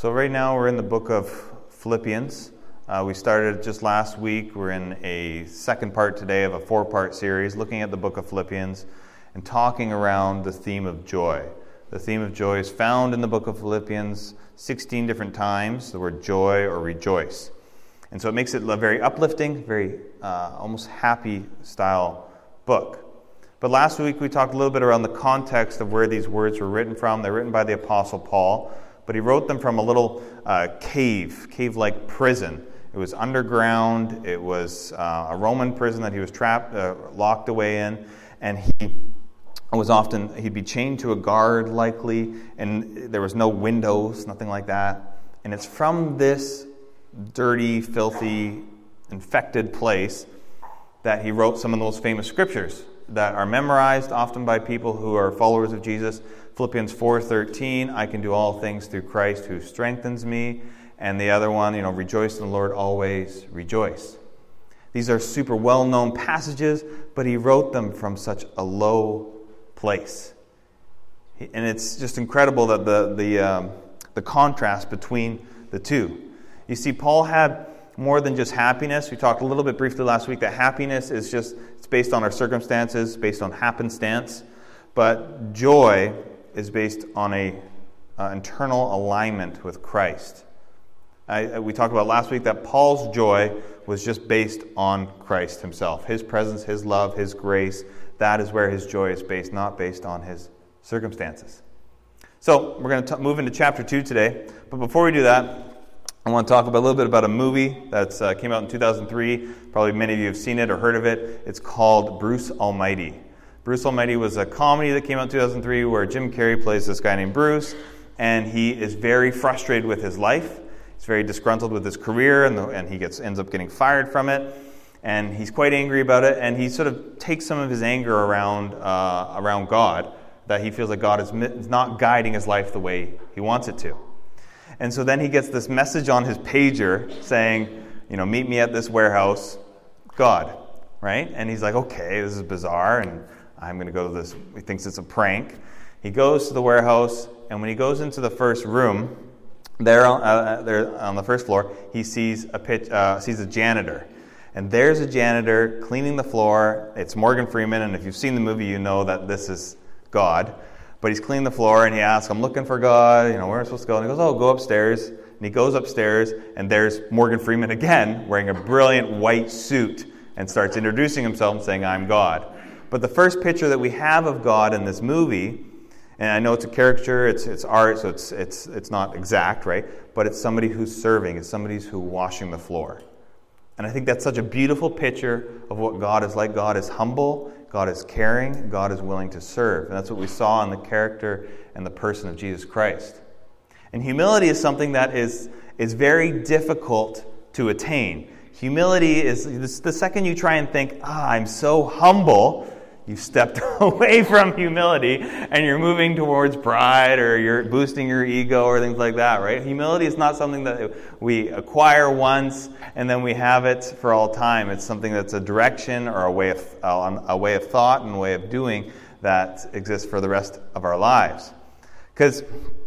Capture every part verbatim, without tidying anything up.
So right now we're in the book of Philippians. Uh, we started just last week. We're in a second part today of a four-part series looking at the book of Philippians and talking around the theme of joy. The theme of joy is found in the book of Philippians sixteen different times, the word joy or rejoice. And so it makes it a very uplifting, very uh, almost happy style book. But last week we talked a little bit around the context of where these words were written from. They're written by the Apostle Paul, but he wrote them from a little uh, cave, cave-like prison. It was underground. It was uh, a Roman prison that he was trapped, uh, locked away in, and he was often, he'd be chained to a guard likely, and there was no windows, nothing like that. And it's from this dirty, filthy, infected place that he wrote some of those famous scriptures that are memorized often by people who are followers of Jesus. Philippians four thirteen, I can do all things through Christ who strengthens me. And the other one, you know, rejoice in the Lord always, rejoice. These are super well-known passages, but he wrote them from such a low place. And it's just incredible that the the um, the contrast between the two. You see, Paul had more than just happiness. We talked a little bit briefly last week that happiness is just, it's based on our circumstances, based on happenstance. But joy is based on a uh, internal alignment with Christ. I, we talked about last week that Paul's joy was just based on Christ himself. His presence, his love, his grace. That is where his joy is based, not based on his circumstances. So we're going to t- move into chapter two today. But before we do that, I want to talk about, a little bit about a movie that uh, came out in two thousand three. Probably many of you have seen it or heard of it. It's called Bruce Almighty. Bruce Almighty was a comedy that came out in two thousand three where Jim Carrey plays this guy named Bruce, and he is very frustrated with his life. He's very disgruntled with his career, and, the, and he gets ends up getting fired from it. And he's quite angry about it, and he sort of takes some of his anger around uh, around God, that he feels like God is, is not guiding his life the way he wants it to. And so then he gets this message on his pager saying, you know, meet me at this warehouse, God, right? And he's like, okay, this is bizarre, and I'm going to go to this. He thinks it's a prank. He goes to the warehouse, and when he goes into the first room, there on, uh, there on the first floor, he sees a pitch, uh, sees a janitor. And there's a janitor cleaning the floor. It's Morgan Freeman, and if you've seen the movie, you know that this is God. But he's cleaning the floor, and he asks, I'm looking for God, you know, where am I supposed to go? And he goes, oh, go upstairs. And he goes upstairs, and there's Morgan Freeman again, wearing a brilliant white suit, and starts introducing himself and saying, I'm God. But the first picture that we have of God in this movie, and I know it's a caricature, it's it's art, so it's it's it's not exact, right? But it's somebody who's serving, it's somebody who's washing the floor. And I think that's such a beautiful picture of what God is like. God is humble, God is caring, God is willing to serve. And that's what we saw in the character and the person of Jesus Christ. And humility is something that is, is very difficult to attain. Humility is, the second you try and think, ah, I'm so humble, you've stepped away from humility and you're moving towards pride, or you're boosting your ego or things like that, right? Humility is not something that we acquire once and then we have it for all time. It's something that's a direction or a way of uh, a way of thought and a way of doing that exists for the rest of our lives. Because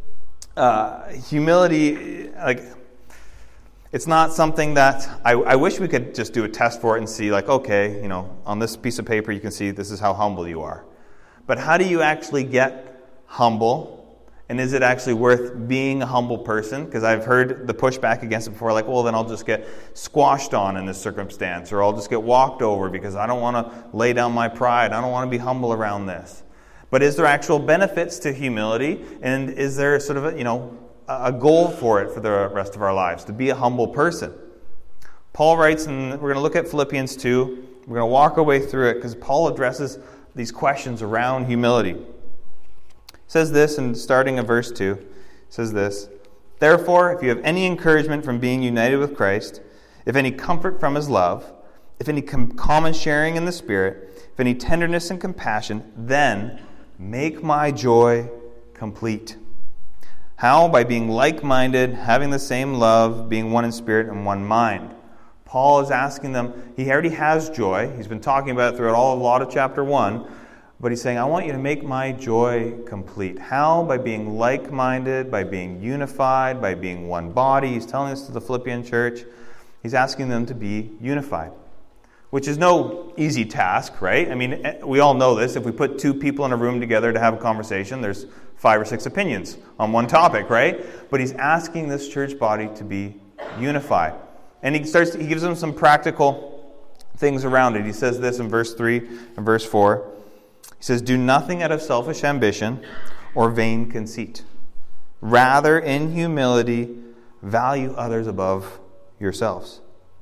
uh, humility, like, it's not something that, I, I wish we could just do a test for it and see, like, okay, you know, on this piece of paper you can see this is how humble you are. But how do you actually get humble? And is it actually worth being a humble person? Because I've heard the pushback against it before, like, well, then I'll just get squashed on in this circumstance, or I'll just get walked over because I don't want to lay down my pride. I don't want to be humble around this. But is there actual benefits to humility? And is there sort of a, you know, a goal for it for the rest of our lives, to be a humble person? Paul writes, and we're going to look at Philippians two. We're going to walk our way through it because Paul addresses these questions around humility. He says this, and starting at verse two, says this, therefore, if you have any encouragement from being united with Christ, if any comfort from his love, if any com- common sharing in the Spirit, if any tenderness and compassion, then make my joy complete. How? By being like-minded, having the same love, being one in spirit and one mind. Paul is asking them, he already has joy. He's been talking about it throughout all, a lot of chapter one. But he's saying, I want you to make my joy complete. How? By being like-minded, by being unified, by being one body. He's telling this to the Philippian church. He's asking them to be unified, which is no easy task, right? I mean, we all know this. If we put two people in a room together to have a conversation, there's five or six opinions on one topic, right? But he's asking this church body to be unified. And he starts. He gives them some practical things around it. He says this in verse three and verse four. He says, do nothing out of selfish ambition or vain conceit. Rather, in humility, value others above yourselves,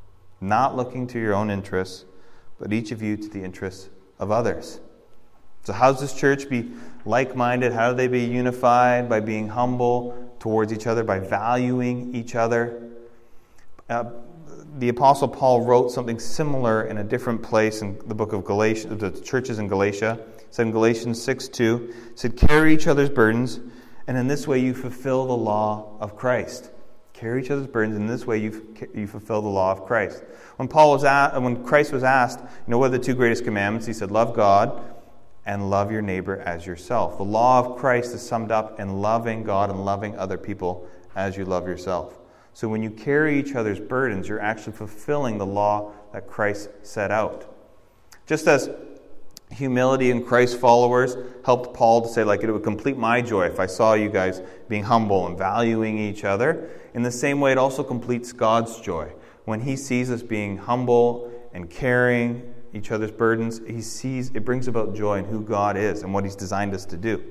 not looking to your own interests, but each of you to the interests of others. So how does this church be like-minded? How do they be unified? By being humble towards each other, by valuing each other. Uh, the Apostle Paul wrote something similar in a different place in the book of Galatia, the churches in Galatia. He said in Galatians six two, he said, carry each other's burdens, and in this way you fulfill the law of Christ. Carry each other's burdens, and in this way you you fulfill the law of Christ. When Paul was at, when Christ was asked, you know, what are the two greatest commandments? He said, love God and love your neighbor as yourself. The law of Christ is summed up in loving God and loving other people as you love yourself. So when you carry each other's burdens, you're actually fulfilling the law that Christ set out. Just as humility in Christ's followers helped Paul to say, like, it would complete my joy if I saw you guys being humble and valuing each other. In the same way, it also completes God's joy. When he sees us being humble and carrying each other's burdens, he sees it brings about joy in who God is and what he's designed us to do.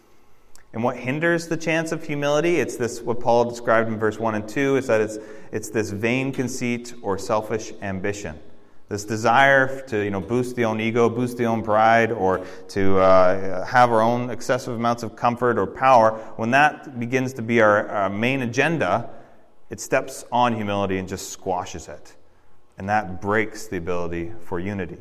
And what hinders the chance of humility? It's this, what Paul described in verse one and two, is that it's it's this vain conceit or selfish ambition. This desire to, you know, boost the own ego, boost the own pride, or to uh, have our own excessive amounts of comfort or power. When that begins to be our, our main agenda, it steps on humility and just squashes it. And that breaks the ability for unity.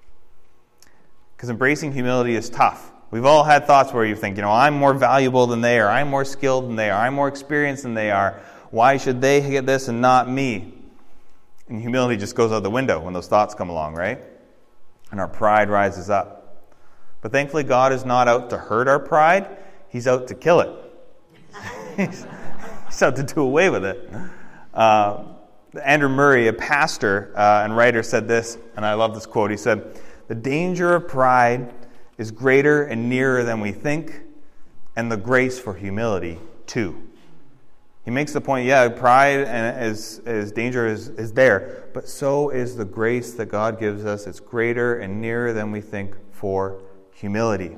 Because embracing humility is tough. We've all had thoughts where you think, you know, I'm more valuable than they are. I'm more skilled than they are. I'm more experienced than they are. Why should they get this and not me? And humility just goes out the window when those thoughts come along, right? And our pride rises up. But thankfully, God is not out to hurt our pride. He's out to kill it. he's, he's out to do away with it. Uh, Andrew Murray, a pastor uh, and writer, said this, and I love this quote. He said, the danger of pride is greater and nearer than we think, and the grace for humility, too. He makes the point, yeah, pride and is, is danger is, is there, but so is the grace that God gives us. It's greater and nearer than we think for humility.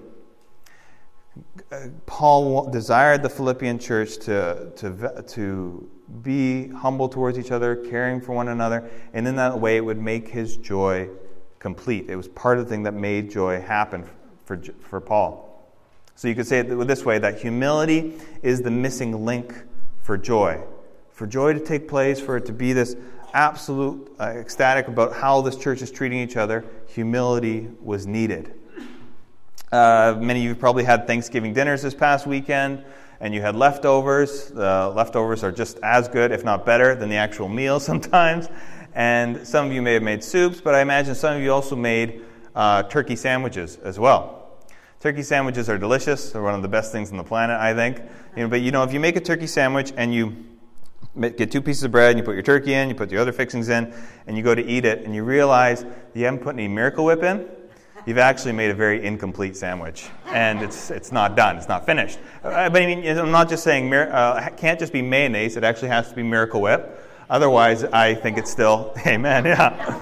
Paul desired the Philippian church to, to, to be humble towards each other, caring for one another, and in that way it would make his joy complete. It was part of the thing that made joy happen for, for Paul. So you could say it this way, that humility is the missing link for joy. For joy to take place, for it to be this absolute uh, ecstatic about how this church is treating each other, humility was needed. Uh, many of you probably had Thanksgiving dinners this past weekend, and you had leftovers. The leftovers are just as good, if not better, than the actual meal sometimes. And some of you may have made soups, but I imagine some of you also made uh, turkey sandwiches as well. Turkey sandwiches are delicious. They're one of the best things on the planet, I think. You know, but you know, if you make a turkey sandwich and you get two pieces of bread, and you put your turkey in, you put the other fixings in, and you go to eat it, and you realize you haven't put any Miracle Whip in, you've actually made a very incomplete sandwich, and it's it's not done, it's not finished. Uh, but I mean, I'm not just saying uh, it can't just be mayonnaise; it actually has to be Miracle Whip. Otherwise, I think it's still, amen, yeah.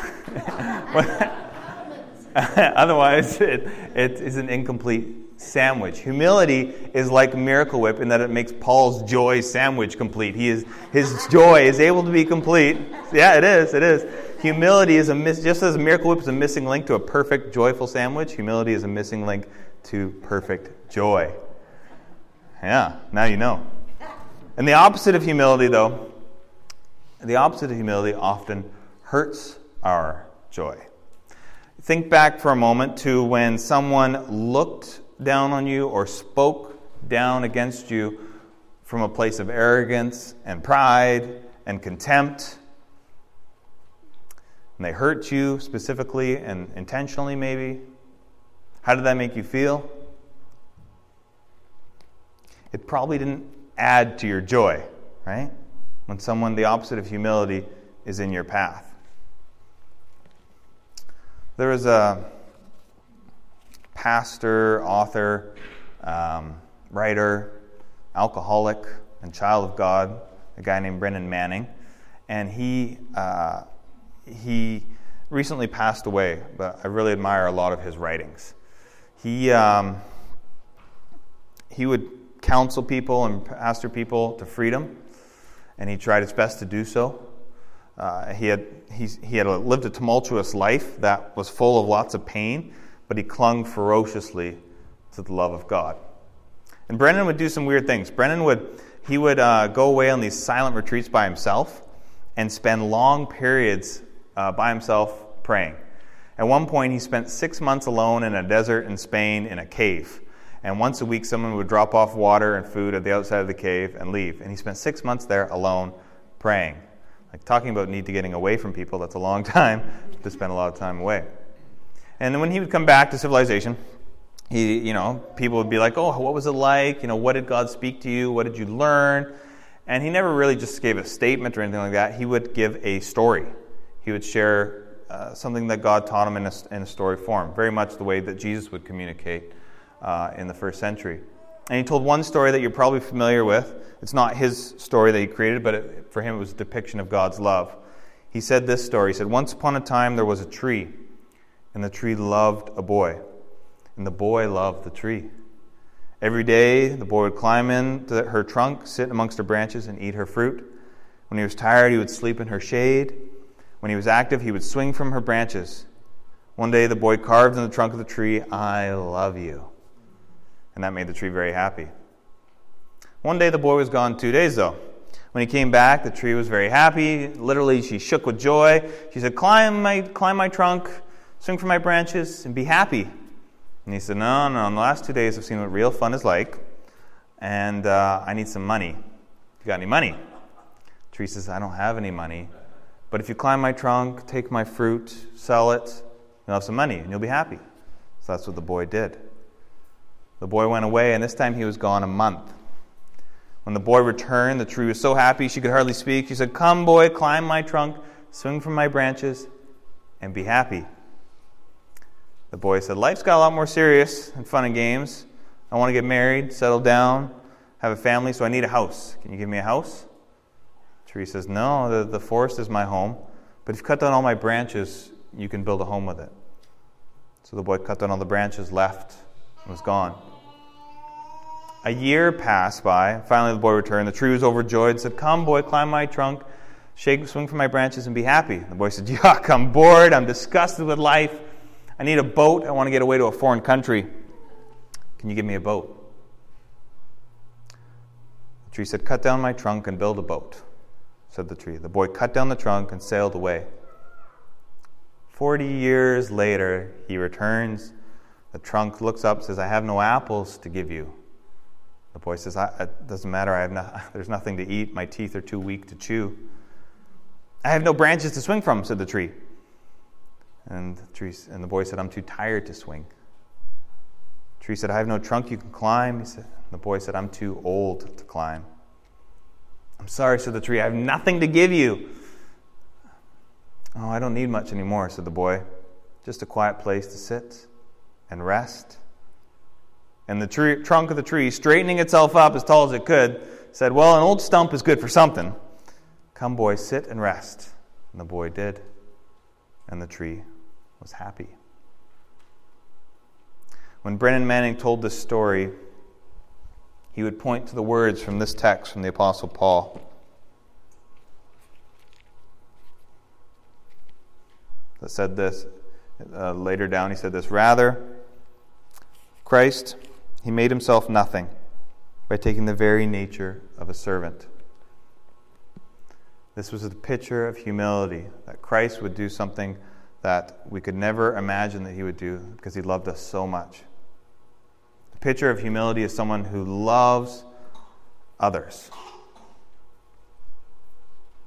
Otherwise, it, it is an incomplete sandwich. Humility is like Miracle Whip in that it makes Paul's joy sandwich complete. He is his joy is able to be complete. Yeah, it is. It is. Humility is a miss, just as Miracle Whip is a missing link to a perfect, joyful sandwich. Humility is a missing link to perfect joy. Yeah, now you know. And the opposite of humility, though, the opposite of humility often hurts our joy. Think back for a moment to when someone looked down on you or spoke down against you from a place of arrogance and pride and contempt. And they hurt you specifically and intentionally maybe. How did that make you feel? It probably didn't add to your joy, right? When someone, the opposite of humility, is in your path. There was a pastor, author, um, writer, alcoholic, and child of God, a guy named Brennan Manning, and he uh, he recently passed away, but I really admire a lot of his writings. He um, he would counsel people and pastor people to freedom, and he tried his best to do so. Uh, he had he, he had lived a tumultuous life that was full of lots of pain, but he clung ferociously to the love of God. And Brennan would do some weird things. Brennan would he would uh, go away on these silent retreats by himself and spend long periods uh, by himself praying. At one point, he spent six months alone in a desert in Spain in a cave. And once a week, someone would drop off water and food at the outside of the cave and leave. And he spent six months there alone praying. Like, talking about need to getting away from people, that's a long time to spend a lot of time away. And then when he would come back to civilization, he, you know, people would be like, oh, what was it like? You know, what did God speak to you? What did you learn? And he never really just gave a statement or anything like that. He would give a story. He would share uh, something that God taught him in a, in a story form, very much the way that Jesus would communicate uh, in the first century. And he told one story that you're probably familiar with. It's not his story that he created, but it, for him it was a depiction of God's love. He said this story. He said, once upon a time there was a tree, and the tree loved a boy, and the boy loved the tree. Every day the boy would climb into her trunk, sit amongst her branches, and eat her fruit. When he was tired, he would sleep in her shade. When he was active, he would swing from her branches. One day the boy carved in the trunk of the tree, I love you. And that made the tree very happy. One day the boy was gone two days though. When he came back, the tree was very happy. Literally, she shook with joy. She said, climb my climb my trunk, swing from my branches, and be happy. And he said, no, no, in the last two days I've seen what real fun is like, and uh, I need some money. You got any money? The tree says, I don't have any money, but if you climb my trunk, take my fruit, sell it, you'll have some money, and you'll be happy. So that's what the boy did. The boy went away, and this time he was gone a month. When the boy returned, the tree was so happy she could hardly speak. She said, come, boy, climb my trunk, swing from my branches, and be happy. The boy said, life's got a lot more serious than fun and games. I want to get married, settle down, have a family, so I need a house. Can you give me a house? The tree says, no, the, the forest is my home, but if you cut down all my branches, you can build a home with it. So the boy cut down all the branches, left, and was gone. A year passed by. Finally, the boy returned. The tree was overjoyed and said, come, boy, climb my trunk, shake, swing from my branches, and be happy. The boy said, yuck, I'm bored. I'm disgusted with life. I need a boat. I want to get away to a foreign country. Can you give me a boat? The tree said, cut down my trunk and build a boat, said the tree. The boy cut down the trunk and sailed away. Forty years later, he returns. The trunk looks up and says, I have no apples to give you. The boy says, I, it doesn't matter. I have no, there's nothing to eat. My teeth are too weak to chew. I have no branches to swing from, said the tree. And the, tree, and the boy said, I'm too tired to swing. The tree said, I have no trunk you can climb. He said, the boy said, I'm too old to climb. I'm sorry, said the tree. I have nothing to give you. Oh, I don't need much anymore, said the boy. Just a quiet place to sit and rest. And the tree, trunk of the tree, straightening itself up as tall as it could, said, well, an old stump is good for something. Come, boy, sit and rest. And the boy did. And the tree was happy. When Brennan Manning told this story, he would point to the words from this text from the Apostle Paul. That said this, uh, later down he said this, rather, Christ, he made himself nothing by taking the very nature of a servant. This was a picture of humility, that Christ would do something that we could never imagine that he would do because he loved us so much. The picture of humility is someone who loves others.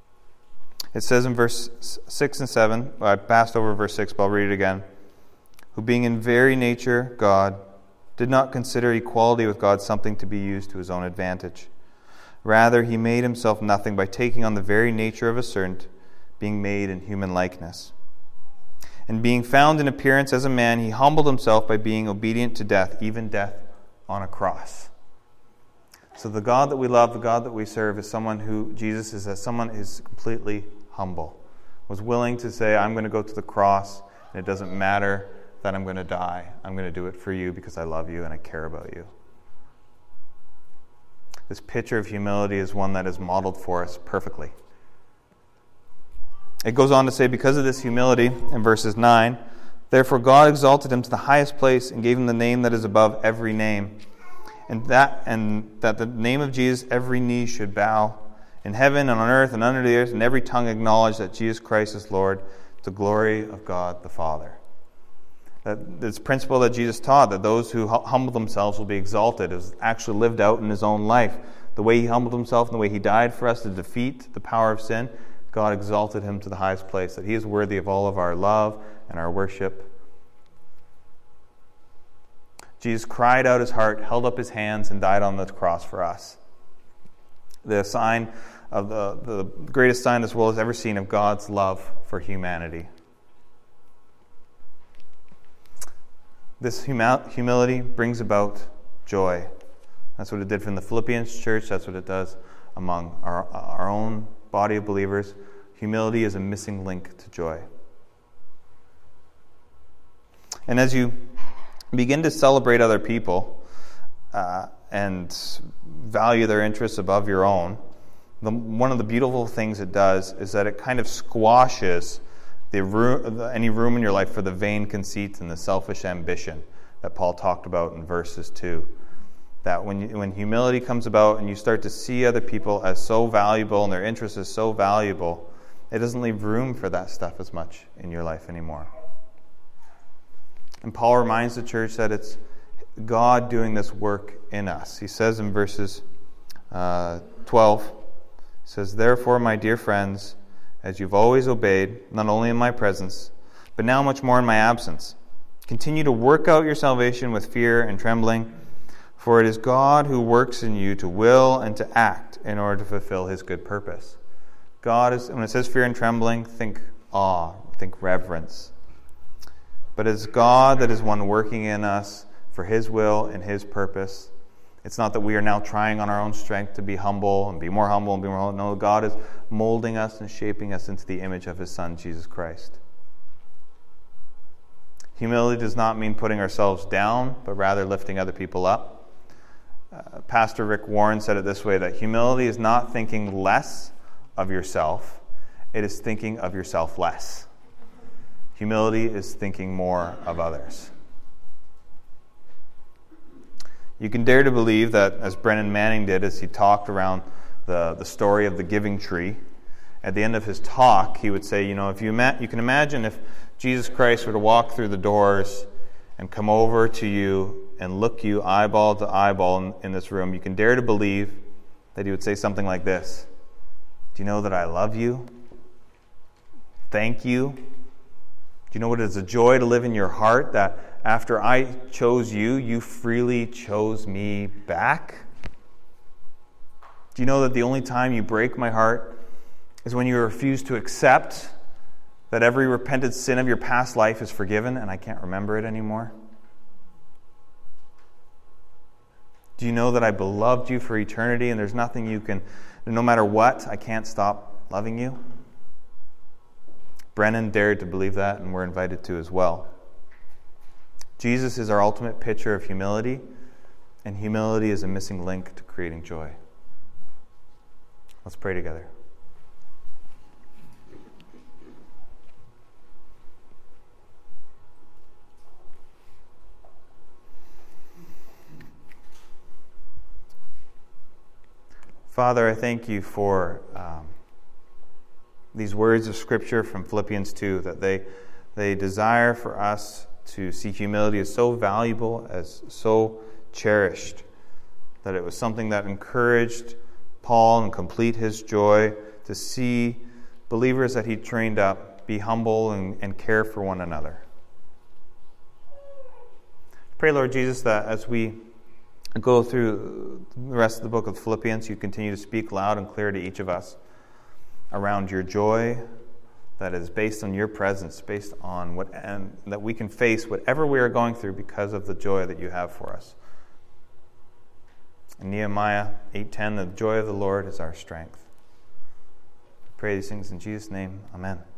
It says in verse six and seven, I passed over verse six, but I'll read it again. who being in very nature God, did not consider equality with God something to be used to his own advantage. Rather, he made himself nothing by taking on the very nature of a servant, being made in human likeness. And being found in appearance as a man, he humbled himself by being obedient to death, even death on a cross. So the God that we love, the God that we serve, is someone who, Jesus is as someone who is completely humble, was willing to say, I'm going to go to the cross, and it doesn't matter that I'm going to die. I'm going to do it for you because I love you and I care about you. This picture of humility is one that is modeled for us perfectly. It goes on to say, because of this humility, in verses nine, therefore God exalted him to the highest place and gave him the name that is above every name. And that and that the name of Jesus every knee should bow, in heaven and on earth and under the earth, and every tongue acknowledge that Jesus Christ is Lord, to the glory of God the Father. That this principle that Jesus taught, that those who humble themselves will be exalted, is actually lived out in his own life. The way he humbled himself and the way he died for us to defeat the power of sin, God exalted him to the highest place, that he is worthy of all of our love and our worship. Jesus cried out his heart, held up his hands, and died on the cross for us. The sign of the, the greatest sign this world has ever seen of God's love for humanity. This humility brings about joy. That's what it did from the Philippians church. That's what it does among our, our own body of believers. Humility is a missing link to joy. And as you begin to celebrate other people uh, and value their interests above your own, the, one of the beautiful things it does is that it kind of squashes The room, any room in your life for the vain conceit and the selfish ambition that Paul talked about in verses two. That when you, when humility comes about and you start to see other people as so valuable and their interest is so valuable, it doesn't leave room for that stuff as much in your life anymore. And Paul reminds the church that it's God doing this work in us. He says in verses uh, twelve, he says, therefore, my dear friends, as you've always obeyed, not only in my presence, but now much more in my absence, continue to work out your salvation with fear and trembling, for it is God who works in you to will and to act in order to fulfill his good purpose. God is, when it says fear and trembling, think awe, think reverence. But it's God that is one working in us for his will and his purpose. It's not that we are now trying on our own strength to be humble and be more humble and be more humble. No, God is molding us and shaping us into the image of his Son, Jesus Christ. Humility does not mean putting ourselves down, but rather lifting other people up. Uh, Pastor Rick Warren said it this way, that humility is not thinking less of yourself, it is thinking of yourself less. Humility is thinking more of others. You can dare to believe that, as Brennan Manning did as he talked around the, the story of the giving tree, at the end of his talk, he would say, you know, if you, ima- you can imagine if Jesus Christ were to walk through the doors and come over to you and look you eyeball to eyeball in, in this room, you can dare to believe that he would say something like this. Do you know that I love you? Thank you. Do you know what it is a joy to live in your heart, that after I chose you, you freely chose me back? Do you know that the only time you break my heart is when you refuse to accept that every repented sin of your past life is forgiven and I can't remember it anymore? Do you know that I beloved you for eternity and there's nothing you can, no matter what, I can't stop loving you? Brennan dared to believe that, and we're invited to as well. Jesus is our ultimate picture of humility, and humility is a missing link to creating joy. Let's pray together. Father, I thank you for um, these words of Scripture from Philippians two, that they they desire for us to see humility as so valuable, as so cherished, that it was something that encouraged Paul and complete his joy to see believers that he trained up be humble and, and care for one another. Pray, Lord Jesus, that as we go through the rest of the book of Philippians, you continue to speak loud and clear to each of us around your joy that is based on your presence, based on what, and that we can face whatever we are going through because of the joy that you have for us. In Nehemiah eight ten, the joy of the Lord is our strength. I pray these things in Jesus' name. Amen.